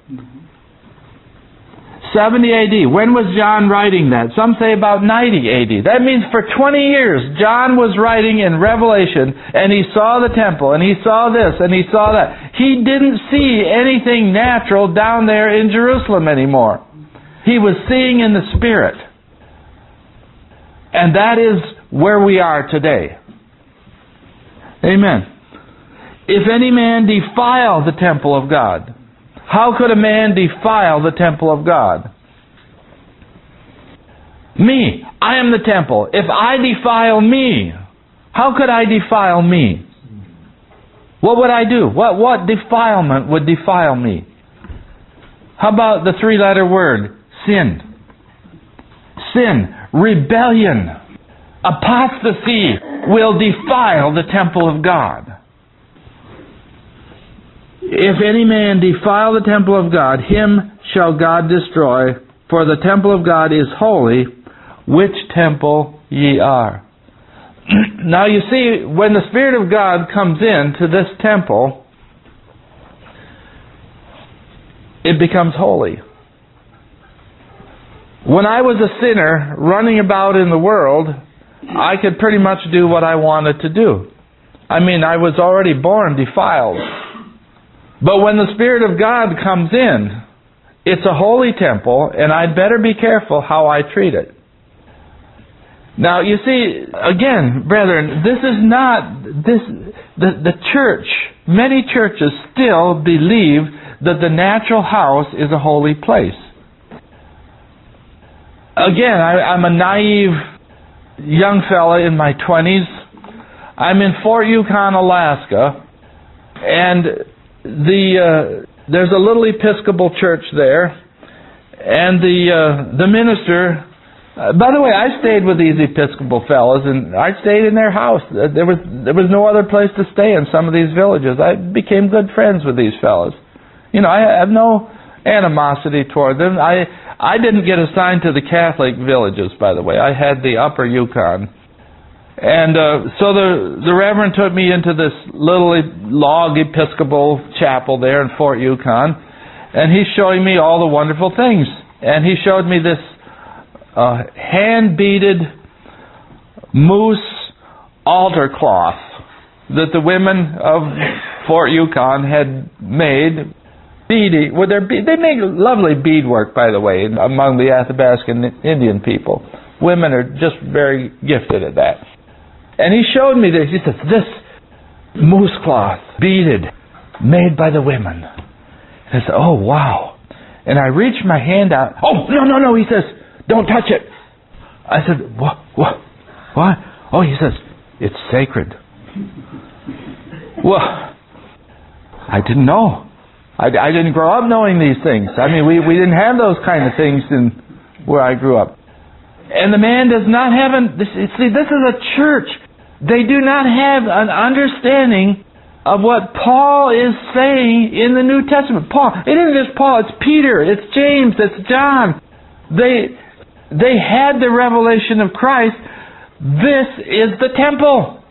70 AD. When was John writing that? Some say about 90 AD. That means for 20 years, John was writing in Revelation, and he saw the temple, and he saw this, and he saw that. He didn't see anything natural down there in Jerusalem anymore. He was seeing in the Spirit. And that is where we are today. Amen. If any man defile the temple of God, how could a man defile the temple of God? Me. I am the temple. If I defile me, how could I defile me? What would I do? What defilement would defile me? How about the three-letter word? Sin. Sin. Rebellion. Apostasy will defile the temple of God. If any man defile the temple of God, him shall God destroy, for the temple of God is holy, which temple ye are. Now you see, when the Spirit of God comes into this temple, it becomes holy. When I was a sinner running about in the world, I could pretty much do what I wanted to do. I was already born defiled. But when the Spirit of God comes in, it's a holy temple, and I'd better be careful how I treat it. Now, you see, again, brethren, this is not, the church, many churches still believe that the natural house is a holy place. Again, I'm a naive young fella in my 20s. I'm in Fort Yukon, Alaska, and there's a little Episcopal church there, and the minister. By the way, I stayed with these Episcopal fellows, and I stayed in their house. There was no other place to stay in some of these villages. I became good friends with these fellows. You know, I have no animosity toward them. I didn't get assigned to the Catholic villages, by the way. I had the Upper Yukon. And so the Reverend took me into this little log Episcopal chapel there in Fort Yukon, and he's showing me all the wonderful things. And he showed me this hand-beaded moose altar cloth that the women of Fort Yukon had made. They make lovely beadwork, by the way, among the Athabascan Indian people. Women are just very gifted at that. And he showed me this. He says, this moose cloth, beaded, made by the women. And I said, oh, wow. And I reached my hand out. Oh, no, he says, don't touch it. I said, what? Oh, he says, it's sacred. Well, I didn't know. I didn't grow up knowing these things. I mean, we didn't have those kind of things in where I grew up. And the man does not have this is a church. They do not have an understanding of what Paul is saying in the New Testament. Paul, it isn't just Paul, it's Peter, it's James, it's John. They had the revelation of Christ. This is the temple.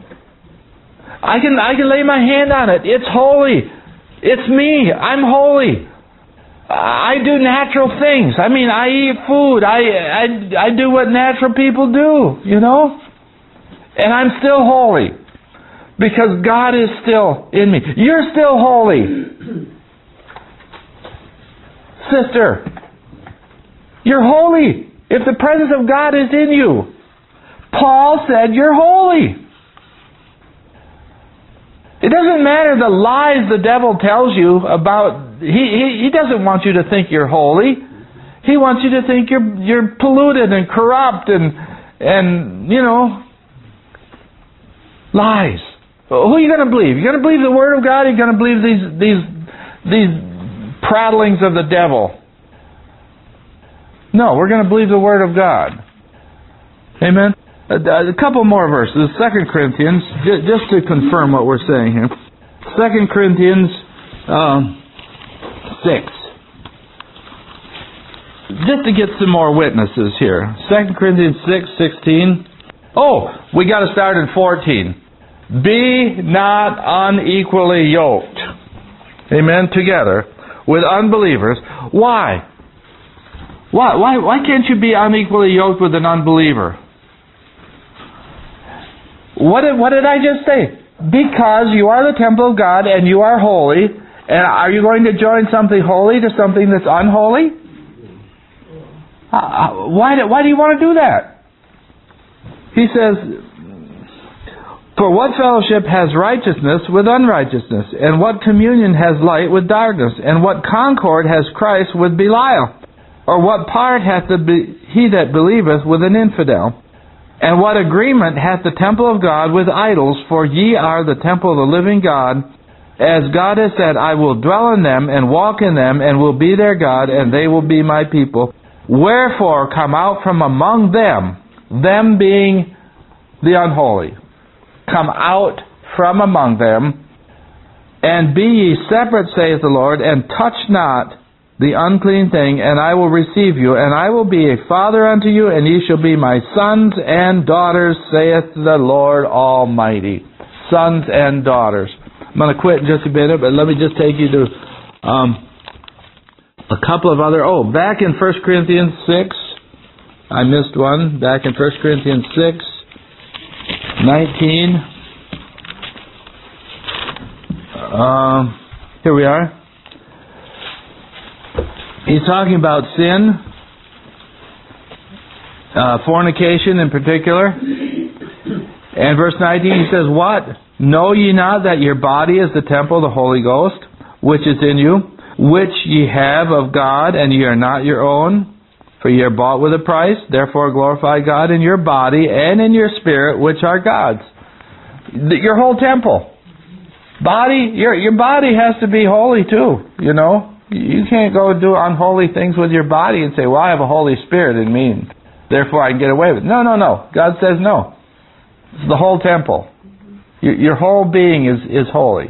I can lay my hand on it. It's holy. It's me. I'm holy. I do natural things. I mean, I eat food. I do what natural people do, you know? And I'm still holy. Because God is still in me. You're still holy. Sister, you're holy. If the presence of God is in you. Paul said you're holy. It doesn't matter the lies the devil tells you about. He doesn't want you to think you're holy. He wants you to think you're polluted and corrupt and you know, lies. Who are you going to believe? You're going to believe the Word of God? Or are you going to believe these prattlings of the devil? No, we're going to believe the Word of God. Amen. A couple more verses. 2 Corinthians, just to confirm what we're saying here. 2 Corinthians 6. Just to get some more witnesses here. 2 Corinthians 6:16. Oh, we got to start in 14. Be not unequally yoked. Amen. Together with unbelievers. Why? Why can't you be unequally yoked with an unbeliever? What did I just say? Because you are the temple of God and you are holy. And are you going to join something holy to something that's unholy? Why do you want to do that? He says, for what fellowship has righteousness with unrighteousness? And what communion has light with darkness? And what concord has Christ with Belial? Or what part hath he that believeth with an infidel? And what agreement hath the temple of God with idols? For ye are the temple of the living God. As God has said, I will dwell in them and walk in them and will be their God, and they will be my people. Wherefore come out from among them being the unholy. Come out from among them, and be ye separate, saith the Lord, and touch not the unclean thing, and I will receive you, and I will be a father unto you, and ye shall be my sons and daughters, saith the Lord Almighty. Sons and daughters. I'm going to quit in just a minute, but let me just take you to a couple of other... Oh, back in 1 Corinthians 6, I missed one. Back in 1 Corinthians 6, 19. Here we are. He's talking about sin, fornication in particular. And verse 19 he says, what? Know ye not that your body is the temple of the Holy Ghost, which is in you, which ye have of God, and ye are not your own? For ye are bought with a price, therefore glorify God in your body and in your spirit, which are God's. Your whole temple. Your body has to be holy too, you know. You can't go do unholy things with your body and say, well, I have a Holy Spirit in me, therefore I can get away with it. No. God says no. It's the whole temple. Your whole being is holy.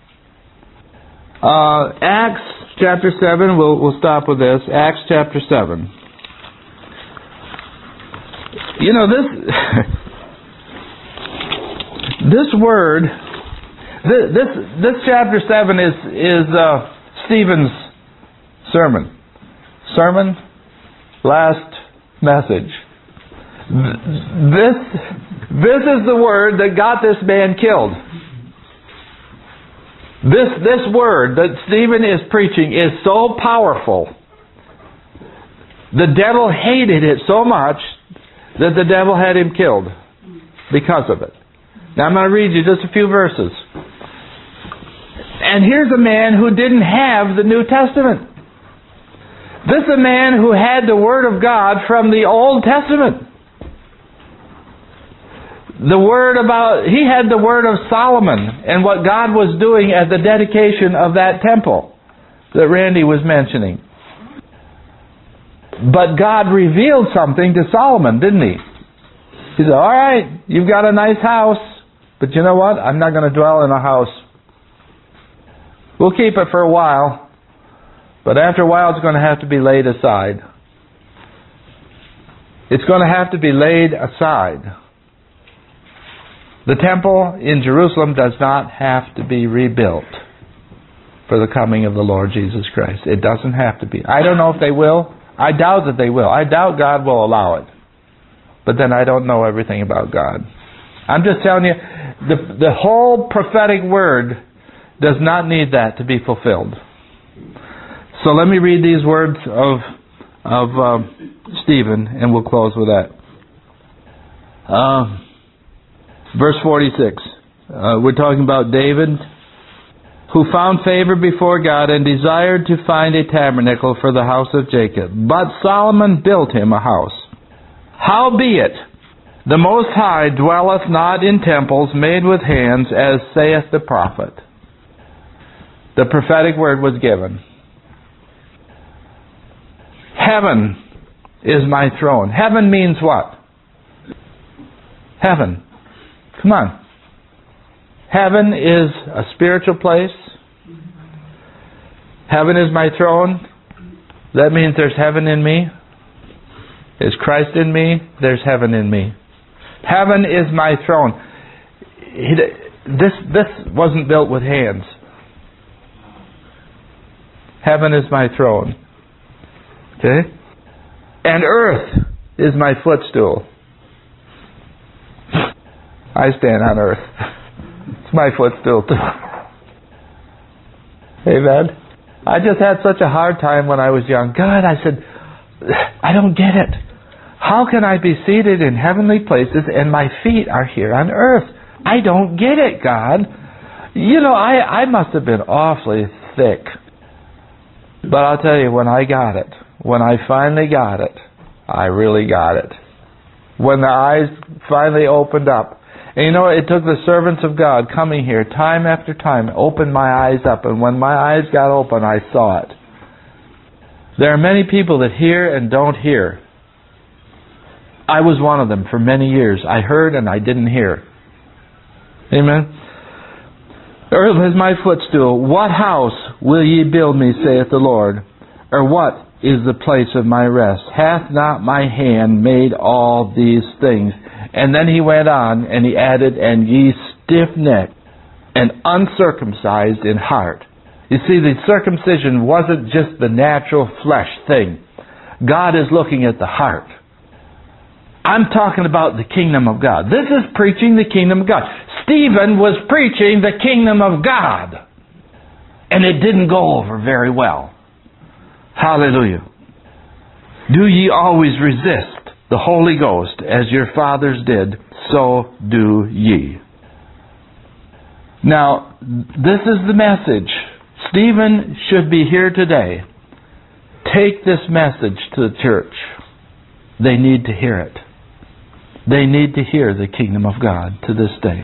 Acts chapter 7, we'll stop with this. Acts chapter 7. You know, this word, this chapter 7 is Stephen's sermon. Sermon, last message. This is the word that got this man killed. This word that Stephen is preaching is so powerful. The devil hated it so much that the devil had him killed because of it. Now I'm going to read you just a few verses. And here's a man who didn't have the New Testament. This is a man who had the Word of God from the Old Testament. He had the word of Solomon and what God was doing at the dedication of that temple that Randy was mentioning. But God revealed something to Solomon, didn't He? He said, all right, you've got a nice house, but you know what? I'm not going to dwell in a house. We'll keep it for a while, but after a while it's going to have to be laid aside. It's going to have to be laid aside. The temple in Jerusalem does not have to be rebuilt for the coming of the Lord Jesus Christ. It doesn't have to be. I don't know if they will. I doubt that they will. I doubt God will allow it. But then I don't know everything about God. I'm just telling you, the whole prophetic word does not need that to be fulfilled. So let me read these words of Stephen, and we'll close with that. Verse 46. We're talking about David, who found favor before God and desired to find a tabernacle for the house of Jacob. But Solomon built him a house. Howbeit, the Most High dwelleth not in temples made with hands, as saith the prophet. The prophetic word was given. Heaven is my throne. Heaven means what? Heaven. Come on. Heaven is a spiritual place. Heaven is my throne. That means there's heaven in me. Is Christ in me? There's heaven in me. Heaven is my throne. This wasn't built with hands. Heaven is my throne. Okay? And earth is my footstool. I stand on earth. It's my footstool too. Amen. I just had such a hard time when I was young. God, I said, I don't get it. How can I be seated in heavenly places and my feet are here on earth? I don't get it, God. You know, I must have been awfully thick. But I'll tell you, when I got it, when I finally got it, I really got it. When the eyes finally opened up. And you know, it took the servants of God coming here time after time, opened my eyes up. And when my eyes got open, I saw it. There are many people that hear and don't hear. I was one of them for many years. I heard and I didn't hear. Amen. Earth is my footstool. What house will ye build me, saith the Lord? Or what is the place of my rest? Hath not my hand made all these things? And then he went on and he added, and ye stiff-necked and uncircumcised in heart. You see, the circumcision wasn't just the natural flesh thing. God is looking at the heart. I'm talking about the kingdom of God. This is preaching the kingdom of God. Stephen was preaching the kingdom of God. And it didn't go over very well. Hallelujah. Do ye always resist the Holy Ghost, as your fathers did, so do ye. Now, this is the message. Stephen should be here today. Take this message to the church. They need to hear it. They need to hear the kingdom of God to this day.